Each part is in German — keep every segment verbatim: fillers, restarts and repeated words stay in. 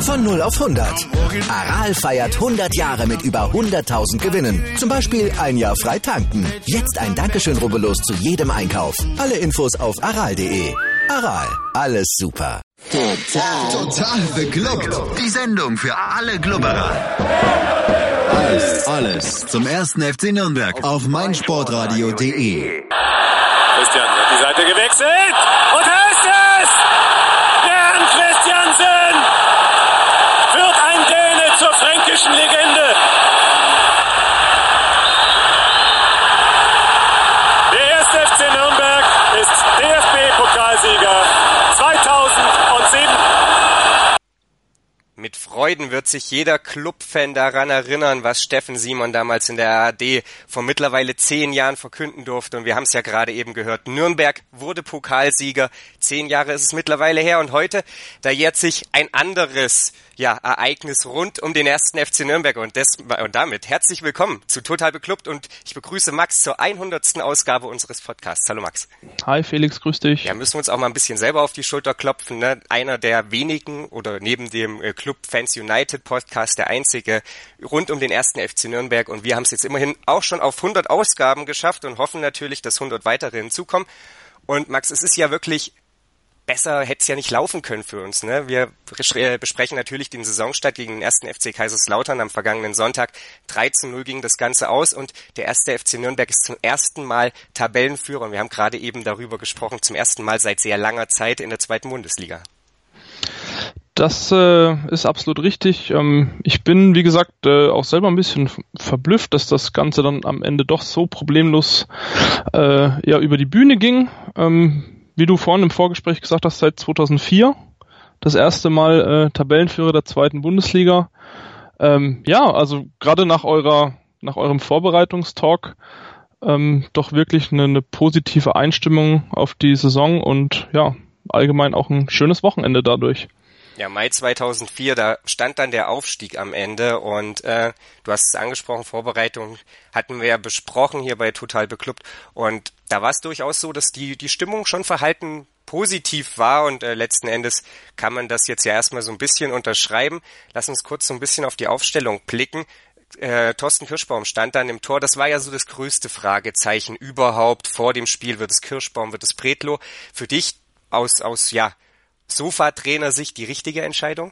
Von null auf hundert. Aral feiert hundert Jahre mit über hunderttausend Gewinnen. Zum Beispiel ein Jahr frei tanken. Jetzt ein Dankeschön, rubbellos zu jedem Einkauf. Alle Infos auf aral punkt de. Aral, alles super. Total. Total beglückt. Die Sendung für alle Glubberer. Alles, alles zum ersten F C Nürnberg auf meinsportradio punkt de. Christian hat die Seite gewechselt. Und da ist es! Bernd Christiansen wird ein Däne zur fränkischen Legende. Der erste F C Nürnberg ist D F B-Pokalsieger zweitausendsieben. Mit Freuden wird sich jeder Clubfan daran erinnern, was Steffen Simon damals in der A R D vor mittlerweile zehn Jahren verkünden durfte. Und wir haben es ja gerade eben gehört. Nürnberg wurde Pokalsieger. Zehn Jahre ist es mittlerweile her. Und heute, da jährt sich ein anderes ja, Ereignis rund um den ersten F C Nürnberg. Und, des, und damit herzlich willkommen zu Total Beklubbt. Und ich begrüße Max zur hundertsten Ausgabe unseres Podcasts. Hallo Max. Hi Felix, grüß dich. Ja, müssen wir uns auch mal ein bisschen selber auf die Schulter klopfen. Ne? Einer der wenigen oder neben dem äh, Club Fans United Podcast, der einzige rund um den ersten F C Nürnberg, und wir haben es jetzt immerhin auch schon auf hundert Ausgaben geschafft und hoffen natürlich, dass hundert weitere hinzukommen. Und Max, es ist ja wirklich, besser hätte es ja nicht laufen können für uns. Ne? Wir besprechen natürlich den Saisonstart gegen den ersten F C Kaiserslautern am vergangenen Sonntag. drei zu null ging das Ganze aus und der erste F C Nürnberg ist zum ersten Mal Tabellenführer. Und wir haben gerade eben darüber gesprochen, zum ersten Mal seit sehr langer Zeit in der zweiten Bundesliga. Das äh, ist absolut richtig. Ähm, ich bin, wie gesagt, äh, auch selber ein bisschen verblüfft, dass das Ganze dann am Ende doch so problemlos äh, ja über die Bühne ging. Ähm, wie du vorhin im Vorgespräch gesagt hast, seit zweitausendvier das erste Mal äh, Tabellenführer der zweiten Bundesliga. Ähm, ja, also gerade nach eurer, nach eurem Vorbereitungstalk ähm, doch wirklich eine, eine positive Einstimmung auf die Saison und ja, allgemein auch ein schönes Wochenende dadurch. Ja, Mai zweitausendvier, da stand dann der Aufstieg am Ende und äh, du hast es angesprochen, Vorbereitung hatten wir ja besprochen hier bei Total Beklubbt und da war es durchaus so, dass die die Stimmung schon verhalten positiv war und äh, letzten Endes kann man das jetzt ja erstmal so ein bisschen unterschreiben. Lass uns kurz so ein bisschen auf die Aufstellung blicken. Äh, Thorsten Kirschbaum stand dann im Tor, das war ja so das größte Fragezeichen überhaupt vor dem Spiel, wird es Kirschbaum, wird es Bredlow? Für dich aus, aus ja, Sofa-Trainer-Sicht die richtige Entscheidung?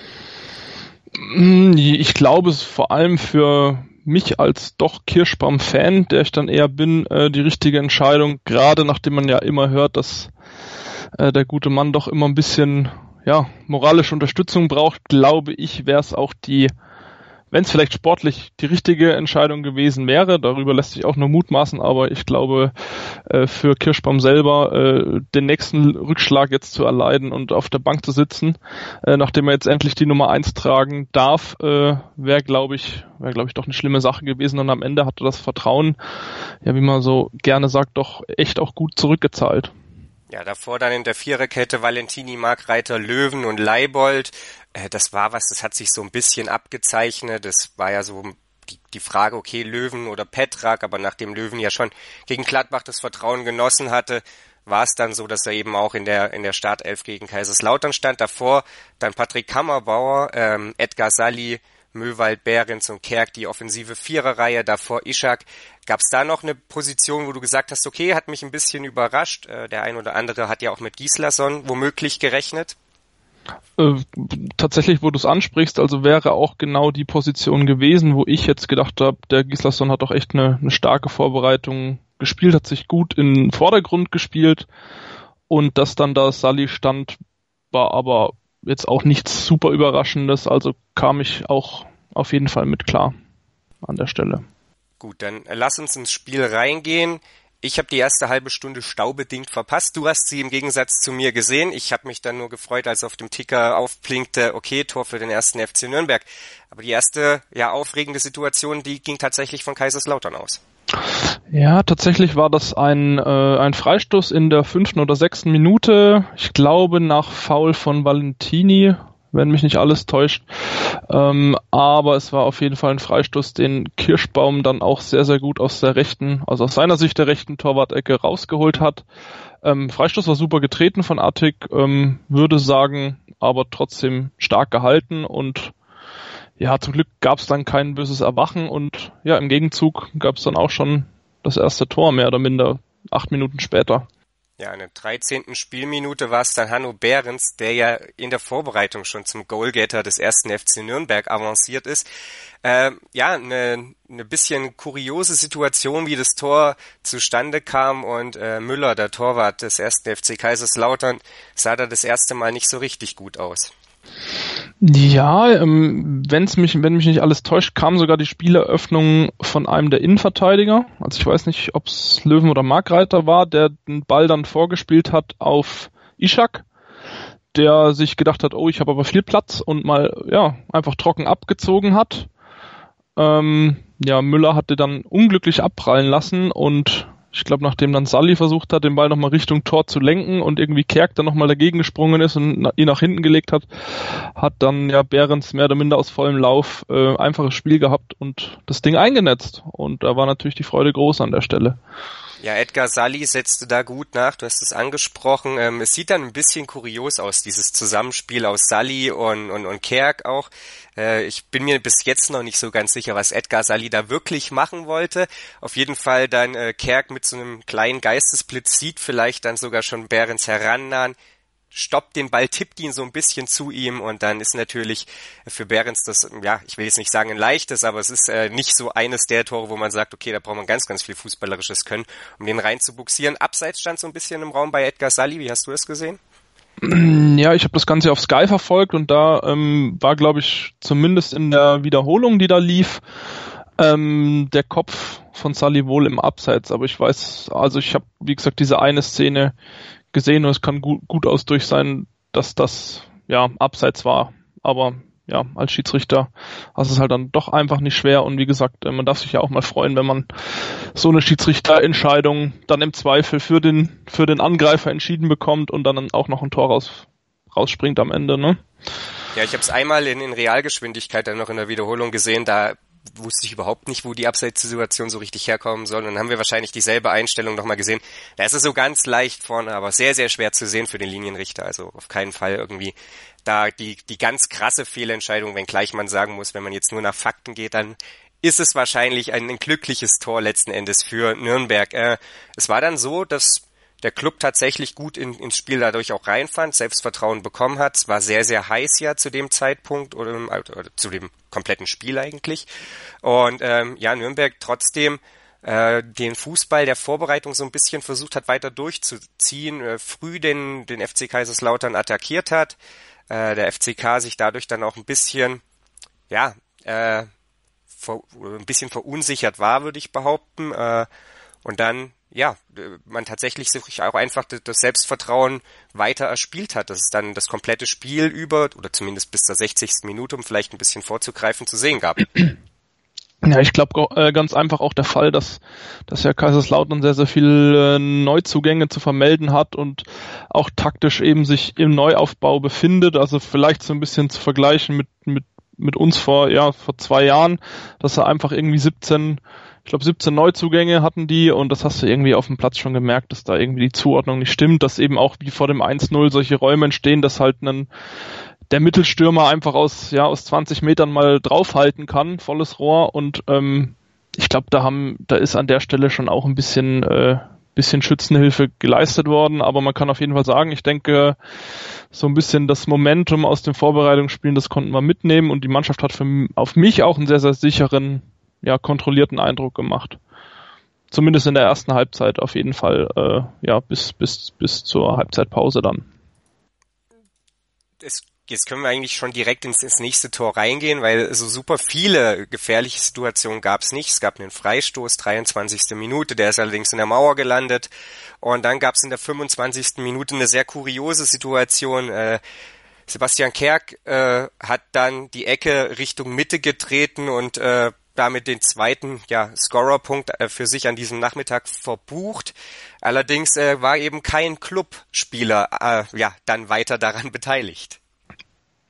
Ich glaube, es ist vor allem für mich als doch Kirschbaum-Fan, der ich dann eher bin, die richtige Entscheidung, gerade nachdem man ja immer hört, dass der gute Mann doch immer ein bisschen ja moralische Unterstützung braucht, glaube ich, wäre es auch die, wenn es vielleicht sportlich die richtige Entscheidung gewesen wäre, darüber lässt sich auch nur mutmaßen, aber ich glaube, äh, für Kirschbaum selber äh, den nächsten Rückschlag jetzt zu erleiden und auf der Bank zu sitzen, äh, nachdem er jetzt endlich die Nummer eins tragen darf, äh, wäre, glaube ich, wäre, glaube ich, doch eine schlimme Sache gewesen und am Ende hatte das Vertrauen, ja, wie man so gerne sagt, doch echt auch gut zurückgezahlt. Ja, davor dann in der Viererkette Valentini, Markreiter, Löwen und Leibold. Äh, das war was, das hat sich so ein bisschen abgezeichnet. Das war ja so die, die Frage, okay, Löwen oder Petrak, aber nachdem Löwen ja schon gegen Gladbach das Vertrauen genossen hatte, war es dann so, dass er eben auch in der in der Startelf gegen Kaiserslautern stand. Davor dann Patrick Kammerbauer, ähm, Edgar Salli, Möwald, Behrens und Kerk, die offensive Viererreihe, davor Ishak. Gab es da noch eine Position, wo du gesagt hast, okay, hat mich ein bisschen überrascht, äh, der ein oder andere hat ja auch mit Gislason womöglich gerechnet? Äh, tatsächlich, wo du es ansprichst, also wäre auch genau die Position gewesen, wo ich jetzt gedacht habe, der Gislason hat doch echt eine, eine starke Vorbereitung gespielt, hat sich gut in den Vordergrund gespielt und dass dann da Salli stand, war aber jetzt auch nichts super Überraschendes, also kam ich auch auf jeden Fall mit klar an der Stelle. Gut, dann lass uns ins Spiel reingehen. Ich habe die erste halbe Stunde staubedingt verpasst. Du hast sie im Gegensatz zu mir gesehen. Ich habe mich dann nur gefreut, als auf dem Ticker aufblinkte, okay, Tor für den ersten F C Nürnberg. Aber die erste ja aufregende Situation, die ging tatsächlich von Kaiserslautern aus. Ja, tatsächlich war das ein, äh, ein Freistoß in der fünften oder sechsten Minute. Ich glaube nach Foul von Valentini, wenn mich nicht alles täuscht. Ähm, aber es war auf jeden Fall ein Freistoß, den Kirschbaum dann auch sehr, sehr gut aus der rechten, also aus seiner Sicht der rechten Torwart-Ecke rausgeholt hat. Ähm, Freistoß war super getreten von Attik, ähm, würde sagen, aber trotzdem stark gehalten und ja, zum Glück gab es dann kein böses Erwachen und ja, im Gegenzug gab es dann auch schon das erste Tor, mehr oder minder, acht Minuten später. Ja, in der dreizehnten Spielminute war es dann Hanno Behrens, der ja in der Vorbereitung schon zum Goalgetter des ersten F C Nürnberg avanciert ist. Äh, ja, eine ne bisschen kuriose Situation, wie das Tor zustande kam und äh, Müller, der Torwart des ersten F C Kaiserslautern, sah da das erste Mal nicht so richtig gut aus. Ja, ähm, wenn's mich, wenn mich nicht alles täuscht, kam sogar die Spieleröffnung von einem der Innenverteidiger. Also ich weiß nicht, ob es Löwen oder Markreiter war, der den Ball dann vorgespielt hat auf Ishak, der sich gedacht hat, oh, ich habe aber viel Platz und mal ja einfach trocken abgezogen hat. Ähm, ja, Müller hatte dann unglücklich abprallen lassen und ich glaube, nachdem dann Sully versucht hat, den Ball nochmal Richtung Tor zu lenken und irgendwie Kerk dann nochmal dagegen gesprungen ist und ihn nach hinten gelegt hat, hat dann ja Behrens mehr oder minder aus vollem Lauf äh, einfaches Spiel gehabt und das Ding eingenetzt. Und da war natürlich die Freude groß an der Stelle. Ja, Edgar Sully setzte da gut nach, du hast es angesprochen. Ähm, es sieht dann ein bisschen kurios aus, dieses Zusammenspiel aus Sully und, und, und Kerk auch. Äh, ich bin mir bis jetzt noch nicht so ganz sicher, was Edgar Sully da wirklich machen wollte. Auf jeden Fall dann äh, Kerk mit so einem kleinen Geistesblitz sieht vielleicht dann sogar schon Behrens herannahen, stoppt den Ball, tippt ihn so ein bisschen zu ihm und dann ist natürlich für Behrens das, ja, ich will jetzt nicht sagen ein leichtes, aber es ist äh, nicht so eines der Tore, wo man sagt, okay, da braucht man ganz, ganz viel fußballerisches Können, um den rein zu buxieren. Abseits stand so ein bisschen im Raum bei Edgar Sully, wie hast du es gesehen? Ja, ich habe das Ganze auf Sky verfolgt und da ähm, war, glaube ich, zumindest in der Wiederholung, die da lief, ähm, der Kopf von Sully wohl im Abseits, aber ich weiß, also ich habe, wie gesagt, diese eine Szene gesehen und es kann gut, gut aus durch sein, dass das ja abseits war. Aber ja, als Schiedsrichter hast es halt dann doch einfach nicht schwer und wie gesagt, man darf sich ja auch mal freuen, wenn man so eine Schiedsrichterentscheidung dann im Zweifel für den für den Angreifer entschieden bekommt und dann auch noch ein Tor raus, rausspringt am Ende, ne? Ja, ich habe es einmal in, in Realgeschwindigkeit dann noch in der Wiederholung gesehen, da wusste ich überhaupt nicht, wo die Abseitssituation so richtig herkommen soll. Und dann haben wir wahrscheinlich dieselbe Einstellung nochmal gesehen. Da ist es so ganz leicht vorne, aber sehr, sehr schwer zu sehen für den Linienrichter. Also auf keinen Fall irgendwie da die die ganz krasse Fehlentscheidung, wenngleich man sagen muss, wenn man jetzt nur nach Fakten geht, dann ist es wahrscheinlich ein, ein glückliches Tor letzten Endes für Nürnberg. Äh, es war dann so, dass der Club tatsächlich gut in, ins Spiel dadurch auch reinfand, Selbstvertrauen bekommen hat. Es war sehr, sehr heiß ja zu dem Zeitpunkt oder, oder zu dem kompletten Spiel eigentlich. Und ähm, ja, Nürnberg trotzdem äh, den Fußball der Vorbereitung so ein bisschen versucht hat, weiter durchzuziehen, äh, früh den, den F C Kaiserslautern attackiert hat. Äh, der F C K sich dadurch dann auch ein bisschen, ja, äh, ver, ein bisschen verunsichert war, würde ich behaupten. Äh, und dann ja, man tatsächlich sich auch einfach das Selbstvertrauen weiter erspielt hat, dass es dann das komplette Spiel über, oder zumindest bis zur sechzigsten Minute, um vielleicht ein bisschen vorzugreifen, zu sehen gab. Ja, ich glaube äh, ganz einfach auch der Fall, dass, dass ja Kaiserslautern sehr, sehr viele äh, Neuzugänge zu vermelden hat und auch taktisch eben sich im Neuaufbau befindet, also vielleicht so ein bisschen zu vergleichen mit, mit, mit uns vor, ja, vor zwei Jahren, dass er einfach irgendwie siebzehn Ich glaube, siebzehn Neuzugänge hatten die und das hast du irgendwie auf dem Platz schon gemerkt, dass da irgendwie die Zuordnung nicht stimmt, dass eben auch wie vor dem eins null solche Räume entstehen, dass halt ein, der Mittelstürmer einfach aus ja aus zwanzig Metern mal draufhalten kann, volles Rohr und ähm, ich glaube, da haben, da ist an der Stelle schon auch ein bisschen äh, bisschen Schützenhilfe geleistet worden, aber man kann auf jeden Fall sagen, ich denke, so ein bisschen das Momentum aus dem Vorbereitungsspielen, das konnten wir mitnehmen und die Mannschaft hat für, auf mich auch einen sehr, sehr sicheren, ja, kontrollierten Eindruck gemacht. Zumindest in der ersten Halbzeit auf jeden Fall, äh, ja, bis, bis, bis zur Halbzeitpause dann. Es, jetzt können wir eigentlich schon direkt ins, ins nächste Tor reingehen, weil so super viele gefährliche Situationen gab es nicht. Es gab einen Freistoß, dreiundzwanzigste Minute, der ist allerdings in der Mauer gelandet. Und dann gab es in der fünfundzwanzigsten Minute eine sehr kuriose Situation. Äh, Sebastian Kerk äh, hat dann die Ecke Richtung Mitte getreten und äh, damit den zweiten ja, Scorerpunkt äh, für sich an diesem Nachmittag verbucht. Allerdings äh, war eben kein Clubspieler äh, ja dann weiter daran beteiligt.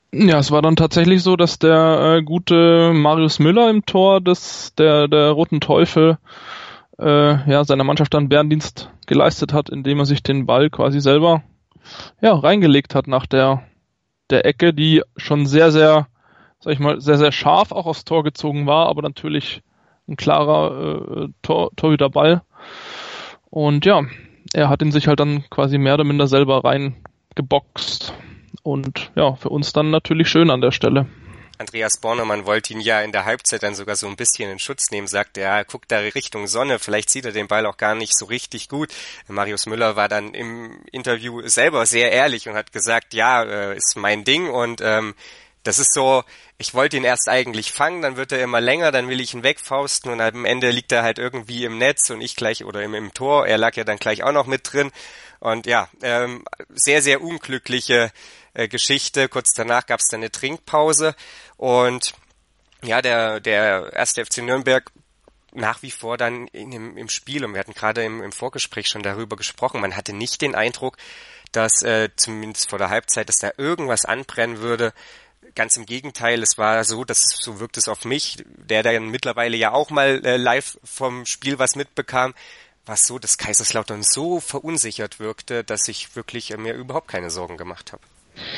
Ja, es war dann tatsächlich so, dass der äh, gute Marius Müller im Tor des der der Roten Teufel äh, ja seiner Mannschaft dann Bärendienst geleistet hat, indem er sich den Ball quasi selber ja reingelegt hat nach der der Ecke, die schon sehr sehr sag ich mal sehr sehr scharf auch aufs Tor gezogen war, aber natürlich ein klarer äh, Tor, Torhüterball. Und ja, er hat ihn sich halt dann quasi mehr oder minder selber reingeboxt. Und ja, für uns dann natürlich schön an der Stelle. Andreas Bornemann wollte ihn ja in der Halbzeit dann sogar so ein bisschen in Schutz nehmen, sagte er, guckt da Richtung Sonne, vielleicht sieht er den Ball auch gar nicht so richtig gut. Marius Müller war dann im Interview selber sehr ehrlich und hat gesagt, ja, äh, ist mein Ding und ähm, das ist so, ich wollte ihn erst eigentlich fangen, dann wird er immer länger, dann will ich ihn wegfausten und am Ende liegt er halt irgendwie im Netz und ich gleich oder im, im Tor, er lag ja dann gleich auch noch mit drin und ja, ähm, sehr, sehr unglückliche äh, Geschichte. Kurz danach gab es dann eine Trinkpause und ja, der der erste F C Nürnberg nach wie vor dann in dem, im Spiel und wir hatten gerade im, im Vorgespräch schon darüber gesprochen, man hatte nicht den Eindruck, dass äh, zumindest vor der Halbzeit, dass da irgendwas anbrennen würde. Ganz im Gegenteil, es war so, dass so wirkt es auf mich, der dann mittlerweile ja auch mal äh, live vom Spiel was mitbekam, war es so, dass Kaiserslautern so verunsichert wirkte, dass ich wirklich äh, mir überhaupt keine Sorgen gemacht habe.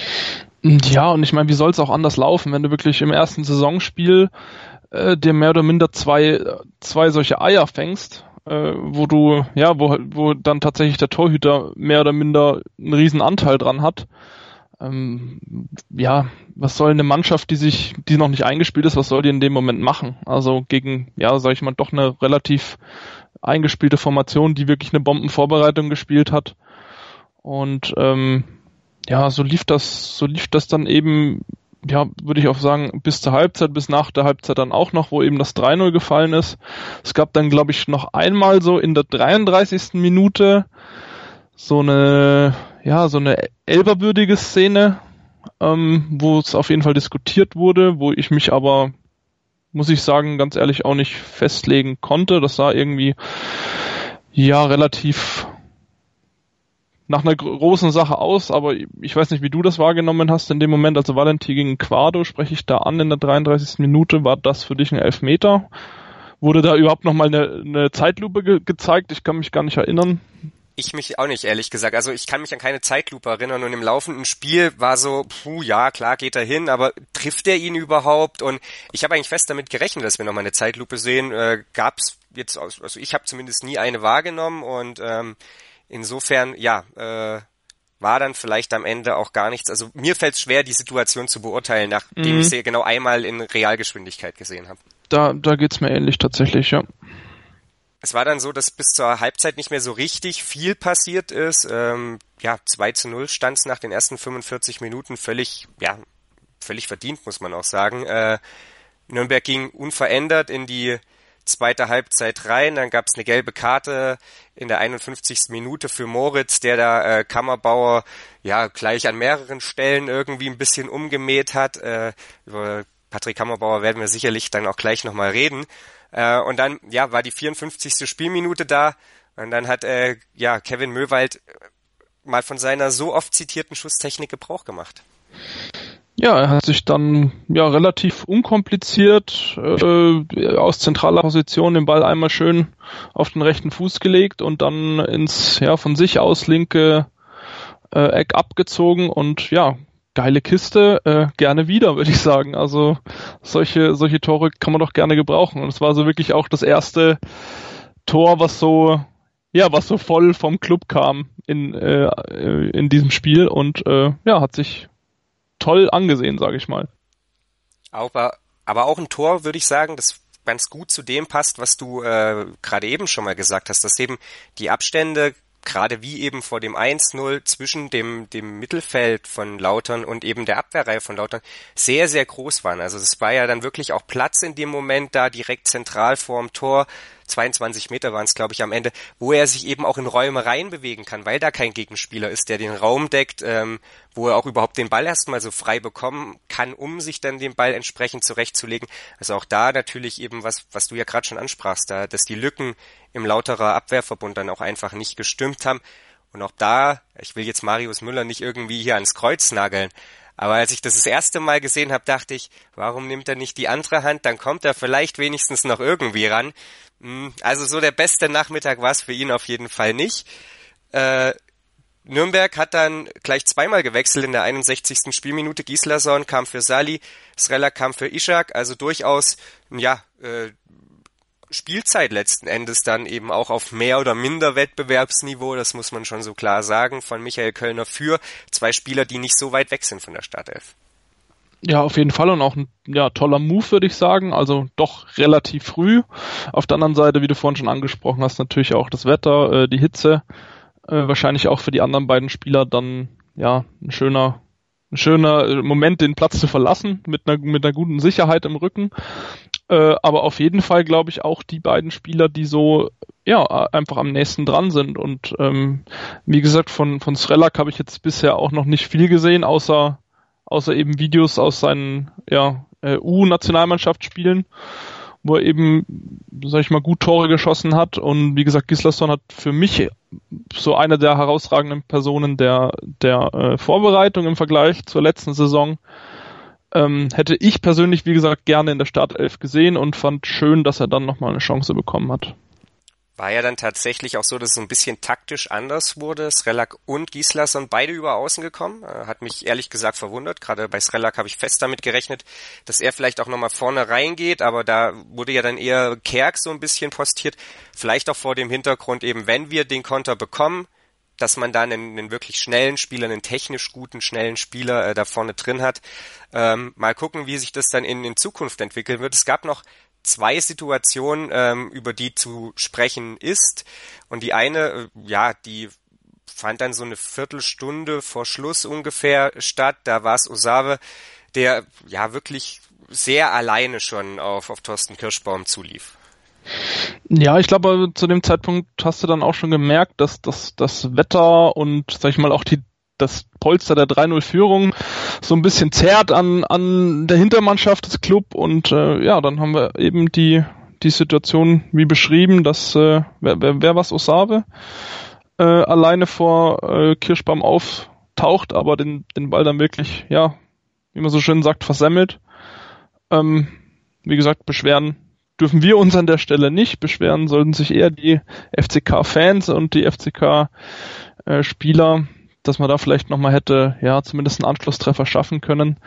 Ja, und ich meine, wie soll es auch anders laufen, wenn du wirklich im ersten Saisonspiel äh, dir mehr oder minder zwei zwei solche Eier fängst, äh, wo du, ja, wo wo dann tatsächlich der Torhüter mehr oder minder einen riesen Anteil dran hat. Ähm, ja, was soll eine Mannschaft, die sich, die noch nicht eingespielt ist, was soll die in dem Moment machen? Also gegen, ja, sag ich mal, doch eine relativ eingespielte Formation, die wirklich eine Bombenvorbereitung gespielt hat. Und ähm, ja, so lief das, so lief das dann eben, ja, würde ich auch sagen, bis zur Halbzeit, bis nach der Halbzeit dann auch noch, wo eben das drei null gefallen ist. Es gab dann, glaube ich, noch einmal so in der dreiunddreißigsten Minute so eine, ja, so eine elberwürdige Szene, ähm, wo es auf jeden Fall diskutiert wurde, wo ich mich aber, muss ich sagen, ganz ehrlich auch nicht festlegen konnte. Das sah irgendwie, ja, relativ nach einer großen Sache aus, aber ich weiß nicht, wie du das wahrgenommen hast in dem Moment. Also Valentin gegen Quado spreche ich da an in der dreiunddreißigsten Minute. War das für dich ein Elfmeter? Wurde da überhaupt nochmal eine, eine Zeitlupe ge- gezeigt? Ich kann mich gar nicht erinnern. Ich mich auch nicht, ehrlich gesagt. Also ich kann mich an keine Zeitlupe erinnern und im laufenden Spiel war so, puh, ja, klar geht er hin, aber trifft er ihn überhaupt? Und ich habe eigentlich fest damit gerechnet, dass wir nochmal eine Zeitlupe sehen. Äh, gab's jetzt, also ich habe zumindest nie eine wahrgenommen und ähm, insofern, ja, äh, war dann vielleicht am Ende auch gar nichts. Also mir fällt es schwer, die Situation zu beurteilen, nachdem mhm. ich sie genau einmal in Realgeschwindigkeit gesehen habe. Da, da geht's mir ähnlich tatsächlich, ja. Es war dann so, dass bis zur Halbzeit nicht mehr so richtig viel passiert ist. Ähm, ja, zwei zu null stand es nach den ersten fünfundvierzig Minuten, völlig, ja, völlig verdient, muss man auch sagen. Äh, Nürnberg ging unverändert in die zweite Halbzeit rein, dann gab es eine gelbe Karte in der einundfünfzigsten Minute für Moritz, der da äh, Kammerbauer ja gleich an mehreren Stellen irgendwie ein bisschen umgemäht hat. Äh, über Patrick Kammerbauer werden wir sicherlich dann auch gleich nochmal reden. Äh, und dann, ja, war die vierundfünfzigste Spielminute da und dann hat, äh, ja, Kevin Möwald mal von seiner so oft zitierten Schusstechnik Gebrauch gemacht. Ja, er hat sich dann, ja, relativ unkompliziert, äh, aus zentraler Position den Ball einmal schön auf den rechten Fuß gelegt und dann ins, ja, von sich aus linke äh, Eck abgezogen und, ja, geile Kiste, äh, gerne wieder, würde ich sagen. Also solche solche Tore kann man doch gerne gebrauchen. Und es war so wirklich auch das erste Tor, was so ja was so voll vom Club kam in äh, in diesem Spiel und äh, ja hat sich toll angesehen, sage ich mal. Aber aber auch ein Tor, würde ich sagen, das ganz gut zu dem passt, was du äh, gerade eben schon mal gesagt hast, dass eben die Abstände gerade wie eben vor dem eins null zwischen dem dem Mittelfeld von Lautern und eben der Abwehrreihe von Lautern sehr, sehr groß waren. Also es war ja dann wirklich auch Platz in dem Moment da direkt zentral vorm Tor, zweiundzwanzig Meter waren es, glaube ich, am Ende, wo er sich eben auch in Räume reinbewegen kann, weil da kein Gegenspieler ist, der den Raum deckt, ähm, wo er auch überhaupt den Ball erstmal so frei bekommen kann, um sich dann den Ball entsprechend zurechtzulegen. Also auch da natürlich eben, was was du ja gerade schon ansprachst, da, dass die Lücken im Lauterer Abwehrverbund dann auch einfach nicht gestimmt haben. Und auch da, ich will jetzt Marius Müller nicht irgendwie hier ans Kreuz nageln, aber als ich das das erste Mal gesehen habe, dachte ich, warum nimmt er nicht die andere Hand? Dann kommt er vielleicht wenigstens noch irgendwie ran. Also so der beste Nachmittag war es für ihn auf jeden Fall nicht. Äh, Nürnberg hat dann gleich zweimal gewechselt in der einundsechzigsten Spielminute. Gislason kam für Sali, Srelak kam für Ishak, also durchaus, ja, äh, Spielzeit letzten Endes dann eben auch auf mehr oder minder Wettbewerbsniveau, das muss man schon so klar sagen, von Michael Kölner für zwei Spieler, die nicht so weit weg sind von der Startelf. Ja, auf jeden Fall und auch ein ja, toller Move, würde ich sagen, also doch relativ früh. Auf der anderen Seite, wie du vorhin schon angesprochen hast, natürlich auch das Wetter, äh, die Hitze, äh, wahrscheinlich auch für die anderen beiden Spieler dann ja ein schöner ein schöner Moment, den Platz zu verlassen, mit einer mit einer guten Sicherheit im Rücken. Äh, aber auf jeden Fall, glaube ich, auch die beiden Spieler, die so ja einfach am nächsten dran sind. Und ähm, wie gesagt, von von Srelak habe ich jetzt bisher auch noch nicht viel gesehen, außer außer eben Videos aus seinen ja äh, U-Nationalmannschaftsspielen, wo er eben, sag ich mal, gut Tore geschossen hat. Und wie gesagt, Gislason hat für mich so eine der herausragenden Personen der der äh, Vorbereitung im Vergleich zur letzten Saison. Ähm, hätte ich persönlich, wie gesagt, gerne in der Startelf gesehen und fand schön, dass er dann nochmal eine Chance bekommen hat. War ja dann tatsächlich auch so, dass es ein bisschen taktisch anders wurde. Srelak und Gislason beide über Außen gekommen. Hat mich ehrlich gesagt verwundert. Gerade bei Srelak habe ich fest damit gerechnet, dass er vielleicht auch nochmal vorne reingeht. Aber da wurde ja dann eher Kerk so ein bisschen postiert. Vielleicht auch vor dem Hintergrund eben, wenn wir den Konter bekommen, dass man dann einen, einen wirklich schnellen Spieler, einen technisch guten, schnellen Spieler äh, da vorne drin hat. Ähm, mal gucken, wie sich das dann in, in Zukunft entwickeln wird. Es gab noch zwei Situationen, ähm, über die zu sprechen ist. Und die eine, äh, ja, die fand dann so eine Viertelstunde vor Schluss ungefähr statt. Da war es Osave, der ja wirklich sehr alleine schon auf, auf Thorsten Kirschbaum zulief. Ja, ich glaube, zu dem Zeitpunkt hast du dann auch schon gemerkt, dass das, das Wetter und, sag ich mal, auch die, das Polster der drei null Führung so ein bisschen zerrt an, an der Hintermannschaft des Club und äh, ja, dann haben wir eben die, die Situation wie beschrieben, dass, äh, wer, wer, wer was Osave äh, alleine vor äh, Kirschbaum auftaucht, aber den, den Ball dann wirklich, ja, wie man so schön sagt, versemmelt. Ähm, wie gesagt, beschweren dürfen wir uns an der Stelle nicht. Beschweren sollten sich eher die F C K-Fans und die F C K-Spieler, dass man da vielleicht nochmal hätte, ja, zumindest einen Anschlusstreffer schaffen können.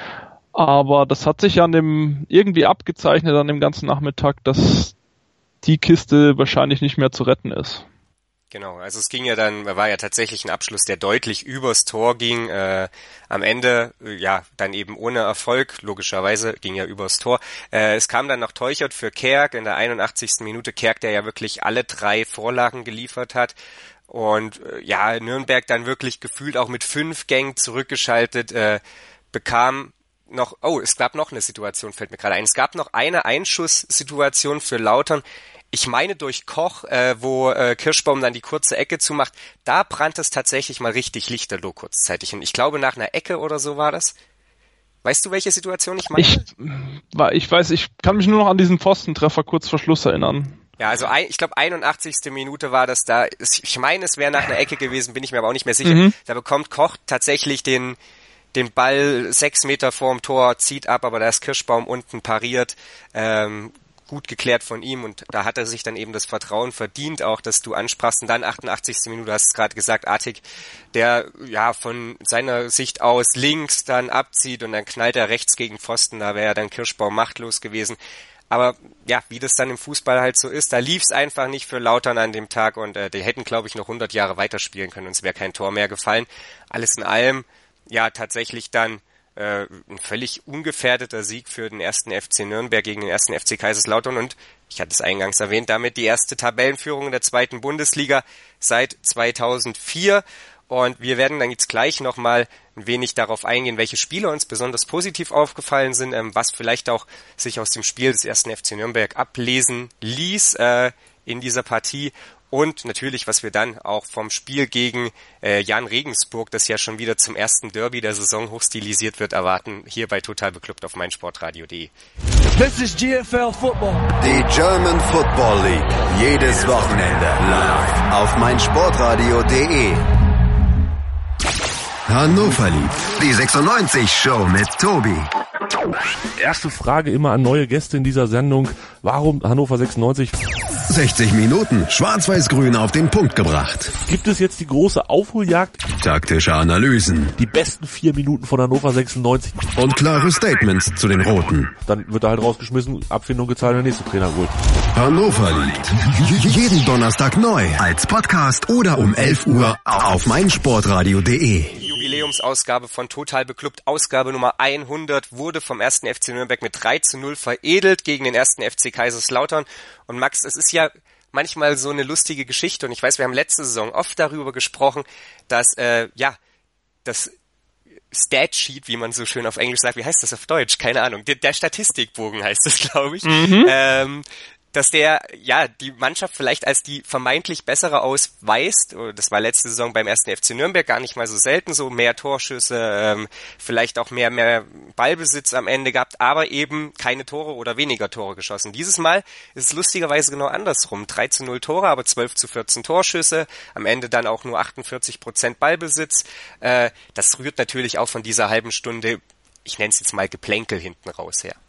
Aber das hat sich an dem irgendwie abgezeichnet an dem ganzen Nachmittag, dass die Kiste wahrscheinlich nicht mehr zu retten ist. Genau, also es ging ja dann, war ja tatsächlich ein Abschluss, der deutlich übers Tor ging. Äh, am Ende, äh, ja, dann eben ohne Erfolg, logischerweise, ging ja übers Tor. Äh, es kam dann noch Teuchert für Kerk in der einundachtzigsten Minute. Kerk, der ja wirklich alle drei Vorlagen geliefert hat. Und äh, ja, Nürnberg dann wirklich gefühlt auch mit fünf Gängen zurückgeschaltet, äh, bekam noch, oh, es gab noch eine Situation, fällt mir gerade ein. Es gab noch eine Einschusssituation für Lautern. Ich meine durch Koch, äh, wo äh, Kirschbaum dann die kurze Ecke zumacht, da brannte es tatsächlich mal richtig lichterloh kurzzeitig. Und ich glaube, nach einer Ecke oder so war das. Weißt du, welche Situation ich meine? Ich, ich weiß, ich kann mich nur noch an diesen Pfostentreffer kurz vor Schluss erinnern. Ja, also ein, ich glaube einundachtzigste Minute war das da. Ich meine, es wäre nach einer Ecke gewesen, bin ich mir aber auch nicht mehr sicher. Mhm. Da bekommt Koch tatsächlich den den Ball sechs Meter vorm Tor, zieht ab, aber da ist Kirschbaum unten pariert. Ähm, gut geklärt von ihm und da hat er sich dann eben das Vertrauen verdient, auch dass du ansprachst. Und dann achtundachtzigste Minute, du hast es gerade gesagt, Atik, der ja von seiner Sicht aus links dann abzieht und dann knallt er rechts gegen Pfosten, da wäre dann Kirschbaum machtlos gewesen. Aber ja, wie das dann im Fußball halt so ist, da lief es einfach nicht für Lautern an dem Tag und äh, die hätten, glaube ich, noch hundert Jahre weiterspielen können und es wäre kein Tor mehr gefallen. Alles in allem, ja, tatsächlich dann Äh, ein völlig ungefährdeter Sieg für den ersten F C Nürnberg gegen den ersten F C Kaiserslautern und ich hatte es eingangs erwähnt, damit die erste Tabellenführung in der zweiten Bundesliga seit zweitausendvier und wir werden dann jetzt gleich nochmal ein wenig darauf eingehen, welche Spieler uns besonders positiv aufgefallen sind, ähm, was vielleicht auch sich aus dem Spiel des ersten F C Nürnberg ablesen ließ äh, in dieser Partie und natürlich, was wir dann auch vom Spiel gegen äh, Jan Regensburg, das ja schon wieder zum ersten Derby der Saison hochstilisiert wird, erwarten, hier bei Total Beklubbt auf meinsportradio punkt de. This is G F L Football. Die German Football League. Jedes Wochenende live auf meinsportradio punkt de. Hannover liebt die sechsundneunzig Show mit Tobi. Erste Frage immer an neue Gäste in dieser Sendung. Warum Hannover sechsundneunzig? sechzig Minuten schwarz-weiß-grün auf den Punkt gebracht. Gibt es jetzt die große Aufholjagd? Taktische Analysen. Die besten vier Minuten von Hannover sechsundneunzig. Und klare Statements zu den Roten. Dann wird er halt rausgeschmissen, Abfindung gezahlt, der nächste Trainer holt. Hannover liebt jeden Donnerstag neu als Podcast oder um elf Uhr auf meinsportradio punkt de. Jubiläumsausgabe von Total Beklubbt, Ausgabe Nummer hundert, wurde vom ersten F C Nürnberg mit drei zu null veredelt gegen den ersten F C Kaiserslautern. Und Max, es ist ja manchmal so eine lustige Geschichte und ich weiß, wir haben letzte Saison oft darüber gesprochen, dass, äh, ja, das Statsheet, wie man so schön auf Englisch sagt, wie heißt das auf Deutsch? Keine Ahnung, der, der Statistikbogen heißt das, glaube ich, mhm. ähm, dass der, ja, die Mannschaft vielleicht als die vermeintlich bessere ausweist. Das war letzte Saison beim ersten F C Nürnberg gar nicht mal so selten so. Mehr Torschüsse, ähm, vielleicht auch mehr, mehr Ballbesitz am Ende gehabt, aber eben keine Tore oder weniger Tore geschossen. Dieses Mal ist es lustigerweise genau andersrum. drei zu null Tore, aber zwölf zu vierzehn Torschüsse. Am Ende dann auch nur achtundvierzig Prozent Ballbesitz. Äh, das rührt natürlich auch von dieser halben Stunde, ich nenne es jetzt mal Geplänkel hinten raus her.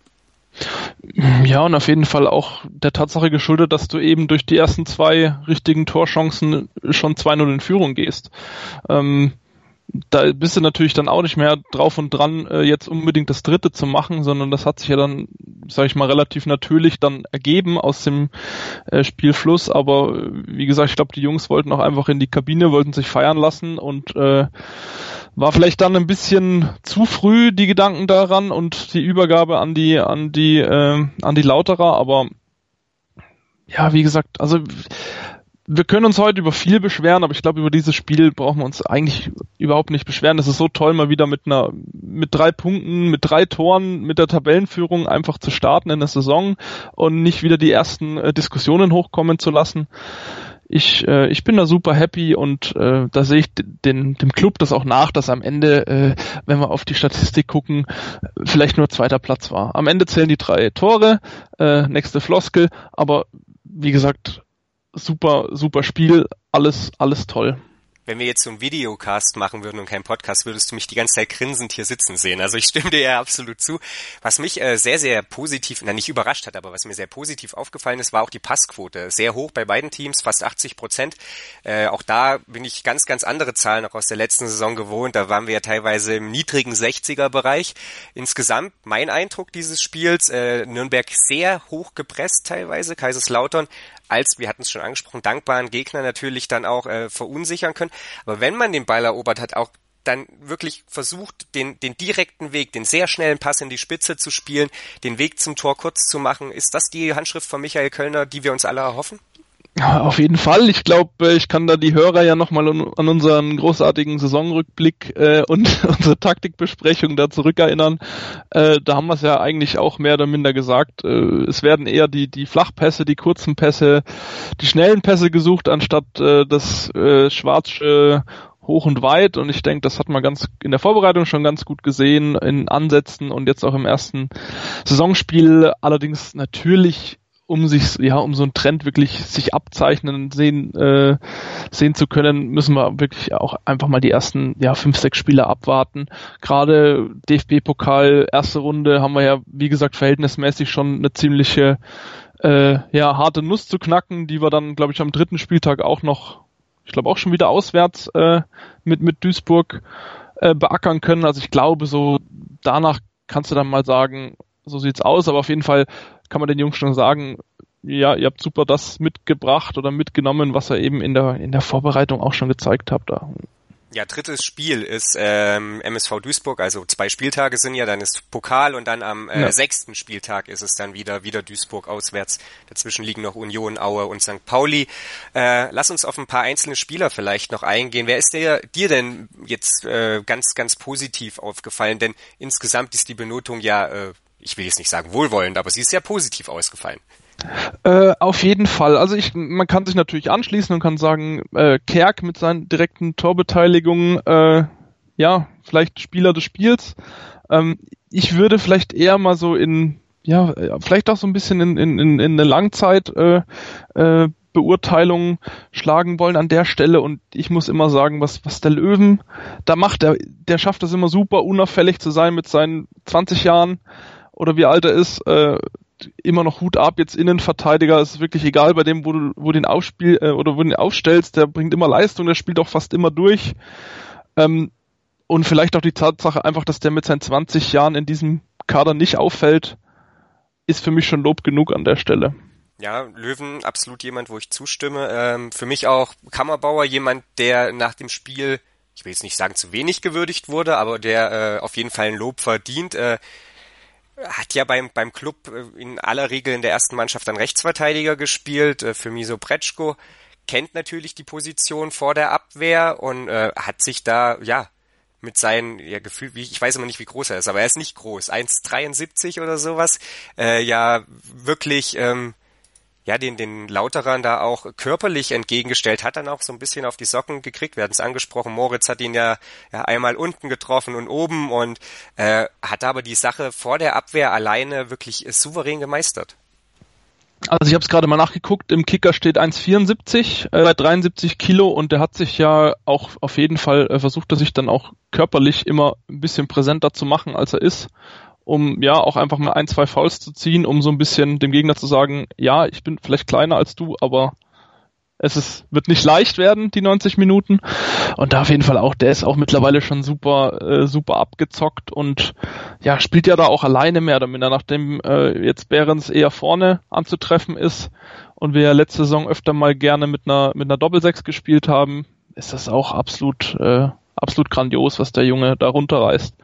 Ja, und auf jeden Fall auch der Tatsache geschuldet, dass du eben durch die ersten zwei richtigen Torchancen schon zwei null in Führung gehst. Ähm, da bist du natürlich dann auch nicht mehr drauf und dran, äh, jetzt unbedingt das dritte zu machen, sondern das hat sich ja dann, sag ich mal, relativ natürlich dann ergeben aus dem äh, Spielfluss. Aber äh, wie gesagt, ich glaube, die Jungs wollten auch einfach in die Kabine, wollten sich feiern lassen und äh, war vielleicht dann ein bisschen zu früh die Gedanken daran und die Übergabe an die an die äh, an die Lauterer, aber ja, wie gesagt, also wir können uns heute über viel beschweren, aber ich glaube, über dieses Spiel brauchen wir uns eigentlich überhaupt nicht beschweren. Das ist so toll, mal wieder mit einer mit drei Punkten, mit drei Toren, mit der Tabellenführung einfach zu starten in der Saison und nicht wieder die ersten äh, Diskussionen hochkommen zu lassen. Ich äh, ich bin da super happy und äh, da sehe ich den dem Club das auch nach, dass am Ende, äh, wenn wir auf die Statistik gucken, vielleicht nur zweiter Platz war. Am Ende zählen die drei Tore, äh, nächste Floskel, aber wie gesagt, super super Spiel, alles alles toll. Wenn wir jetzt so einen Videocast machen würden und keinen Podcast, würdest du mich die ganze Zeit grinsend hier sitzen sehen. Also ich stimme dir ja absolut zu. Was mich äh, sehr, sehr positiv, na nicht überrascht hat, aber was mir sehr positiv aufgefallen ist, war auch die Passquote. Sehr hoch bei beiden Teams, fast achtzig Prozent. Äh, auch da bin ich ganz, ganz andere Zahlen noch aus der letzten Saison gewohnt. Da waren wir ja teilweise im niedrigen sechziger-Bereich. Insgesamt mein Eindruck dieses Spiels, äh, Nürnberg sehr hoch gepresst teilweise, Kaiserslautern, als, wir hatten es schon angesprochen, dankbaren Gegner natürlich dann auch äh, verunsichern können. Aber wenn man den Ball erobert hat, auch dann wirklich versucht, den, den direkten Weg, den sehr schnellen Pass in die Spitze zu spielen, den Weg zum Tor kurz zu machen. Ist das die Handschrift von Michael Kölner, die wir uns alle erhoffen? Ja, auf jeden Fall. Ich glaube, ich kann da die Hörer ja nochmal an unseren großartigen Saisonrückblick äh, und unsere Taktikbesprechung da zurückerinnern. Äh, da haben wir es ja eigentlich auch mehr oder minder gesagt. Äh, es werden eher die die Flachpässe, die kurzen Pässe, die schnellen Pässe gesucht, anstatt äh, das äh, Schwarzsche hoch und weit. Und ich denke, das hat man ganz in der Vorbereitung schon ganz gut gesehen, in Ansätzen und jetzt auch im ersten Saisonspiel. Allerdings natürlich, um sich, ja, um so einen Trend wirklich sich abzeichnen, sehen, äh, sehen zu können, müssen wir wirklich auch einfach mal die ersten, ja, fünf, sechs Spiele abwarten. Gerade D F B-Pokal, erste Runde, haben wir ja, wie gesagt, verhältnismäßig schon eine ziemliche, äh, ja, harte Nuss zu knacken, die wir dann, glaube ich, am dritten Spieltag auch noch, ich glaube auch schon wieder auswärts, äh, mit, mit Duisburg, äh, beackern können. Also ich glaube, so danach kannst du dann mal sagen, so sieht's aus, aber auf jeden Fall kann man den Jungs schon sagen, ja, ihr habt super das mitgebracht oder mitgenommen, was ihr eben in der in der Vorbereitung auch schon gezeigt habt. Da. Ja, drittes Spiel ist ähm, M S V Duisburg, also zwei Spieltage sind ja, dann ist Pokal und dann am äh, ja. sechsten Spieltag ist es dann wieder wieder Duisburg auswärts. Dazwischen liegen noch Union, Aue und Sankt Pauli. Äh, lass uns auf ein paar einzelne Spieler vielleicht noch eingehen. Wer ist der, dir denn jetzt äh, ganz, ganz positiv aufgefallen? Denn insgesamt ist die Benotung ja, äh, ich will jetzt nicht sagen wohlwollend, aber sie ist sehr positiv ausgefallen. Äh, auf jeden Fall. Also ich, man kann sich natürlich anschließen und kann sagen, äh, Kerk mit seinen direkten Torbeteiligungen, äh, ja, vielleicht Spieler des Spiels. Ähm, ich würde vielleicht eher mal so in, ja, vielleicht auch so ein bisschen in, in, in eine Langzeit äh, äh, Beurteilung schlagen wollen an der Stelle, und ich muss immer sagen, was, was der Löwen da macht, der, der schafft das immer super, unauffällig zu sein mit seinen zwanzig Jahren oder wie alt er ist, äh, immer noch Hut ab, jetzt Innenverteidiger, ist wirklich egal bei dem, wo du, wo den aufspiel, äh, oder wo du den aufstellst, der bringt immer Leistung, der spielt auch fast immer durch. Ähm, und vielleicht auch die Tatsache einfach, dass der mit seinen zwanzig Jahren in diesem Kader nicht auffällt, ist für mich schon Lob genug an der Stelle. Ja, Löwen, absolut jemand, wo ich zustimme. Ähm, für mich auch Kammerbauer, jemand, der nach dem Spiel, ich will jetzt nicht sagen zu wenig gewürdigt wurde, aber der äh, auf jeden Fall ein Lob verdient. Äh, hat ja beim beim Club in aller Regel in der ersten Mannschaft dann Rechtsverteidiger gespielt, äh, für Miso Prečko, kennt natürlich die Position vor der Abwehr und äh, hat sich da, ja, mit seinen, ja, gefühlt, wie, ich weiß immer nicht, wie groß er ist, aber er ist nicht groß, eins Komma dreiundsiebzig oder sowas, äh, ja, wirklich, ähm, ja, den, den Lauterern da auch körperlich entgegengestellt, hat dann auch so ein bisschen auf die Socken gekriegt. Wir hatten es angesprochen, Moritz hat ihn ja, ja einmal unten getroffen und oben und äh, hat aber die Sache vor der Abwehr alleine wirklich souverän gemeistert. Also ich habe es gerade mal nachgeguckt, im Kicker steht eins Komma vierundsiebzig, äh, dreiundsiebzig Kilo, und der hat sich ja auch auf jeden Fall äh, versucht, er sich dann auch körperlich immer ein bisschen präsenter zu machen, als er ist, um ja auch einfach mal ein, zwei Fouls zu ziehen, um so ein bisschen dem Gegner zu sagen, ja, ich bin vielleicht kleiner als du, aber es ist, wird nicht leicht werden, die neunzig Minuten. Und da auf jeden Fall auch, der ist auch mittlerweile schon super äh, super abgezockt und ja, spielt ja da auch alleine mehr oder minder, nachdem äh, jetzt Behrens eher vorne anzutreffen ist und wir ja letzte Saison öfter mal gerne mit einer mit einer Doppelsechs gespielt haben, ist das auch absolut äh, absolut grandios, was der Junge da runterreißt.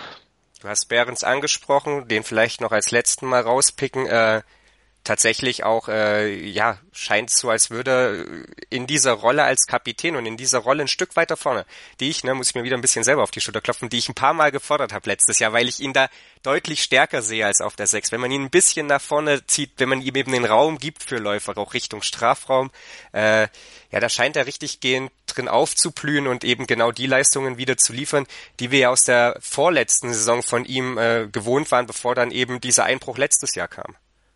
Du hast Behrens angesprochen, den vielleicht noch als letzten Mal rauspicken. Äh, tatsächlich auch, äh, ja, scheint so, als würde in dieser Rolle als Kapitän und in dieser Rolle ein Stück weiter vorne, die ich, ne, muss ich mir wieder ein bisschen selber auf die Schulter klopfen, die ich ein paar Mal gefordert habe letztes Jahr, weil ich ihn da deutlich stärker sehe als auf der sechs. Wenn man ihn ein bisschen nach vorne zieht, wenn man ihm eben den Raum gibt für Läufer, auch Richtung Strafraum, äh, ja, da scheint er richtig gehend drin aufzublühen und eben genau die Leistungen wieder zu liefern, die wir ja aus der vorletzten Saison von ihm äh, gewohnt waren, bevor dann eben dieser Einbruch letztes Jahr kam.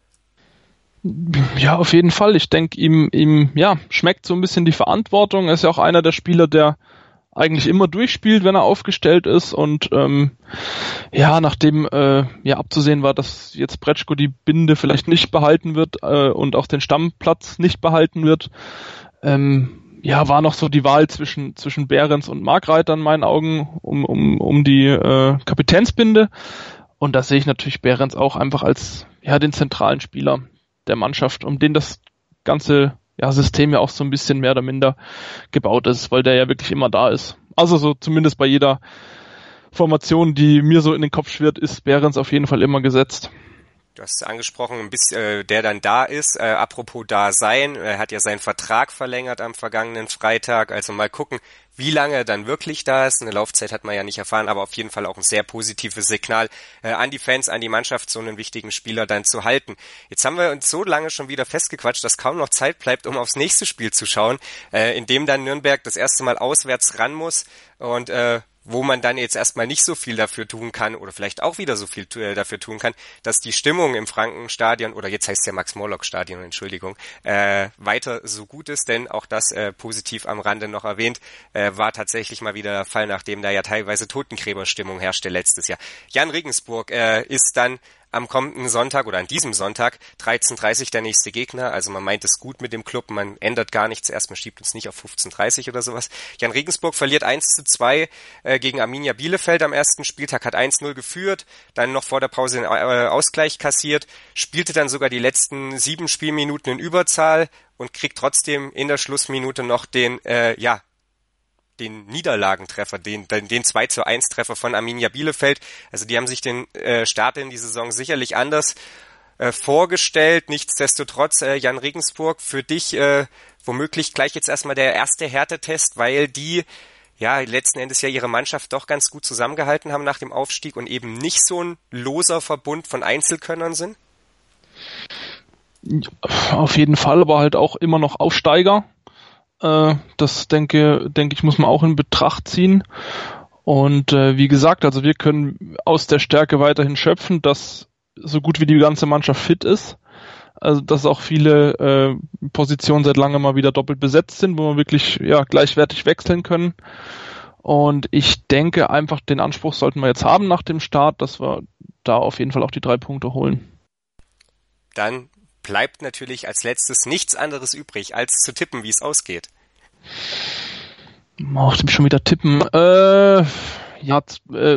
Ja, auf jeden Fall. Ich denke, ihm, ihm, ja, schmeckt so ein bisschen die Verantwortung. Er ist ja auch einer der Spieler, der eigentlich immer durchspielt, wenn er aufgestellt ist, und ähm, ja, nachdem äh, ja abzusehen war, dass jetzt Prečko die Binde vielleicht nicht behalten wird äh, und auch den Stammplatz nicht behalten wird, ähm, ja, war noch so die Wahl zwischen zwischen Behrens und Markreiter in meinen Augen um um um die äh, Kapitänsbinde, und da sehe ich natürlich Behrens auch einfach als ja den zentralen Spieler der Mannschaft, um den das ganze ja, System ja auch so ein bisschen mehr oder minder gebaut ist, weil der ja wirklich immer da ist. Also so zumindest bei jeder Formation, die mir so in den Kopf schwirrt, ist Behrens auf jeden Fall immer gesetzt. Du hast es angesprochen, ein bisschen, äh, der dann da ist. Äh, apropos da sein, er hat ja seinen Vertrag verlängert am vergangenen Freitag. Also mal gucken, wie lange er dann wirklich da ist. Eine Laufzeit hat man ja nicht erfahren, aber auf jeden Fall auch ein sehr positives Signal äh, an die Fans, an die Mannschaft, so einen wichtigen Spieler dann zu halten. Jetzt haben wir uns so lange schon wieder festgequatscht, dass kaum noch Zeit bleibt, um aufs nächste Spiel zu schauen, äh, in dem dann Nürnberg das erste Mal auswärts ran muss und äh, wo man dann jetzt erstmal nicht so viel dafür tun kann oder vielleicht auch wieder so viel äh, dafür tun kann, dass die Stimmung im Frankenstadion, oder jetzt heißt es ja Max-Morlock-Stadion, Entschuldigung, äh, weiter so gut ist, denn auch das äh, positiv am Rande noch erwähnt, äh, war tatsächlich mal wieder der Fall, nachdem da ja teilweise Totengräberstimmung herrschte letztes Jahr. Jan Regensburg äh, ist dann am kommenden Sonntag oder an diesem Sonntag dreizehn Uhr dreißig der nächste Gegner. Also man meint es gut mit dem Club, man ändert gar nichts erst, man schiebt uns nicht auf fünfzehn Uhr dreißig oder sowas. Jan Regensburg verliert eins zu zwei äh, gegen Arminia Bielefeld am ersten Spieltag, hat eins null geführt, dann noch vor der Pause den äh, Ausgleich kassiert, spielte dann sogar die letzten sieben Spielminuten in Überzahl und kriegt trotzdem in der Schlussminute noch den, äh, ja, den Niederlagentreffer, den, den zwei zu eins Treffer von Arminia Bielefeld. Also die haben sich den äh, Start in die Saison sicherlich anders äh, vorgestellt. Nichtsdestotrotz, äh, Jan Regensburg, für dich äh, womöglich gleich jetzt erstmal der erste Härtetest, weil die ja letzten Endes ja ihre Mannschaft doch ganz gut zusammengehalten haben nach dem Aufstieg und eben nicht so ein loser Verbund von Einzelkönnern sind. Auf jeden Fall, aber halt auch immer noch Aufsteiger. Äh, das denke, denke ich, muss man auch in Betracht ziehen. Und äh, wie gesagt, also wir können aus der Stärke weiterhin schöpfen, dass so gut wie die ganze Mannschaft fit ist. Also dass auch viele äh, Positionen seit langem mal wieder doppelt besetzt sind, wo wir wirklich ja gleichwertig wechseln können. Und ich denke einfach, den Anspruch sollten wir jetzt haben nach dem Start, dass wir da auf jeden Fall auch die drei Punkte holen. Dann bleibt natürlich als letztes nichts anderes übrig, als zu tippen, wie es ausgeht. Oh, ich will schon wieder tippen. Äh, ja, äh,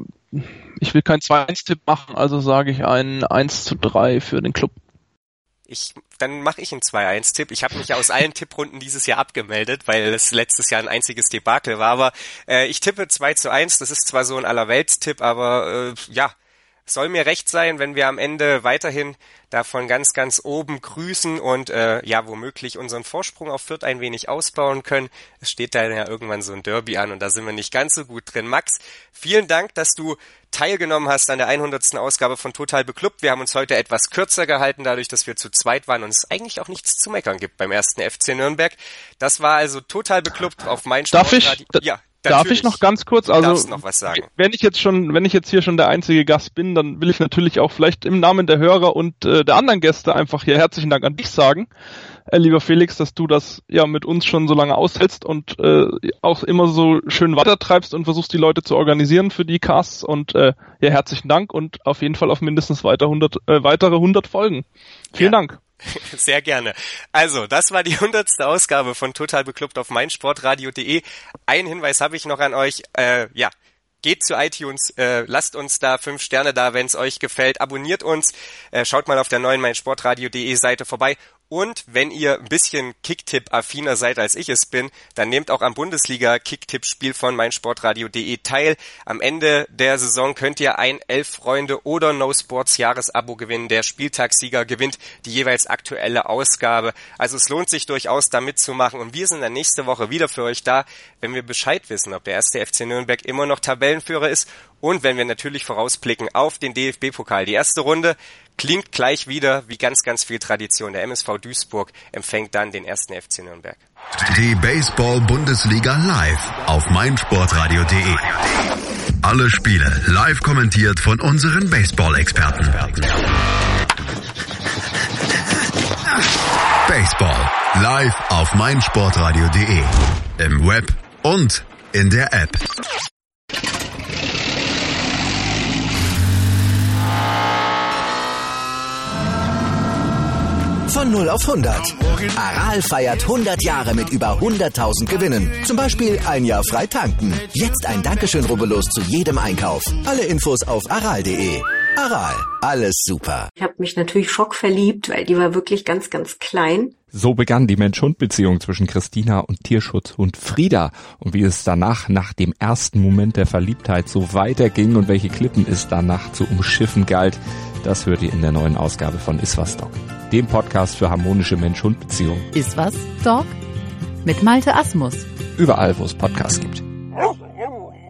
ich will keinen zwei eins Tipp machen, also sage ich ein eins zu drei für den Club. Ich, dann mache ich einen zwei eins Tipp. Ich habe mich ja aus allen Tipprunden dieses Jahr abgemeldet, weil es letztes Jahr ein einziges Debakel war. Aber äh, ich tippe zwei zu eins. Das ist zwar so ein Allerweltstipp, aber äh, ja, soll mir recht sein, wenn wir am Ende weiterhin davon ganz, ganz oben grüßen und äh, ja, womöglich unseren Vorsprung auf Fürth ein wenig ausbauen können. Es steht da ja irgendwann so ein Derby an und da sind wir nicht ganz so gut drin. Max, vielen Dank, dass du teilgenommen hast an der hundertsten Ausgabe von Total Beklubbt. Wir haben uns heute etwas kürzer gehalten, dadurch, dass wir zu zweit waren und es eigentlich auch nichts zu meckern gibt beim ersten F C Nürnberg. Das war also Total Beklubbt auf mein Sportradio. Darf ich? Ja. Natürlich. Darf ich noch ganz kurz, also darfst noch was sagen. Wenn ich jetzt schon, wenn ich jetzt hier schon der einzige Gast bin, dann will ich natürlich auch vielleicht im Namen der Hörer und äh, der anderen Gäste einfach hier herzlichen Dank an dich sagen, äh, lieber Felix, dass du das ja mit uns schon so lange aushältst und äh, auch immer so schön weitertreibst und versuchst die Leute zu organisieren für die Casts und äh, ja, herzlichen Dank und auf jeden Fall auf mindestens weiter hundert, äh, weitere hundert Folgen. Vielen ja. Dank. Sehr gerne. Also, das war die hundertste Ausgabe von Total Beklubbt auf meinsportradio punkt de. Einen Hinweis habe ich noch an euch. Äh, ja, geht zu iTunes, äh, lasst uns da fünf Sterne da, wenn es euch gefällt. Abonniert uns, äh, schaut mal auf der neuen meinsportradio punkt de Seite vorbei. Und wenn ihr ein bisschen Kicktipp-affiner seid, als ich es bin, dann nehmt auch am Bundesliga-Kicktipp-Spiel von meinsportradio punkt de teil. Am Ende der Saison könnt ihr ein Elf-Freunde oder No-Sports-Jahresabo gewinnen. Der Spieltagssieger gewinnt die jeweils aktuelle Ausgabe. Also es lohnt sich durchaus, da mitzumachen. Und wir sind dann nächste Woche wieder für euch da, wenn wir Bescheid wissen, ob der erste F C Nürnberg immer noch Tabellenführer ist. Und wenn wir natürlich vorausblicken auf den D F B-Pokal. Die erste Runde klingt gleich wieder wie ganz, ganz viel Tradition. Der M S V Duisburg empfängt dann den ersten F C Nürnberg. Die Baseball-Bundesliga live auf meinsportradio punkt de. Alle Spiele live kommentiert von unseren Baseball-Experten. Baseball live auf meinsportradio punkt de. Im Web und in der App. Von null auf hundert. Aral feiert hundert Jahre mit über hunderttausend Gewinnen. Zum Beispiel ein Jahr frei tanken. Jetzt ein Dankeschön, rubbellos zu jedem Einkauf. Alle Infos auf aral punkt de. Aral, alles super. Ich habe mich natürlich schockverliebt, weil die war wirklich ganz, ganz klein. So begann die Mensch-Hund-Beziehung zwischen Christina und Tierschutzhund Frieda. Und wie es danach, nach dem ersten Moment der Verliebtheit, so weiterging und welche Klippen es danach zu umschiffen galt, das hört ihr in der neuen Ausgabe von Iswas Dog, dem Podcast für harmonische Mensch-Hund-Beziehungen. Iswas Dog? Mit Malte Asmus. Überall, wo es Podcasts gibt.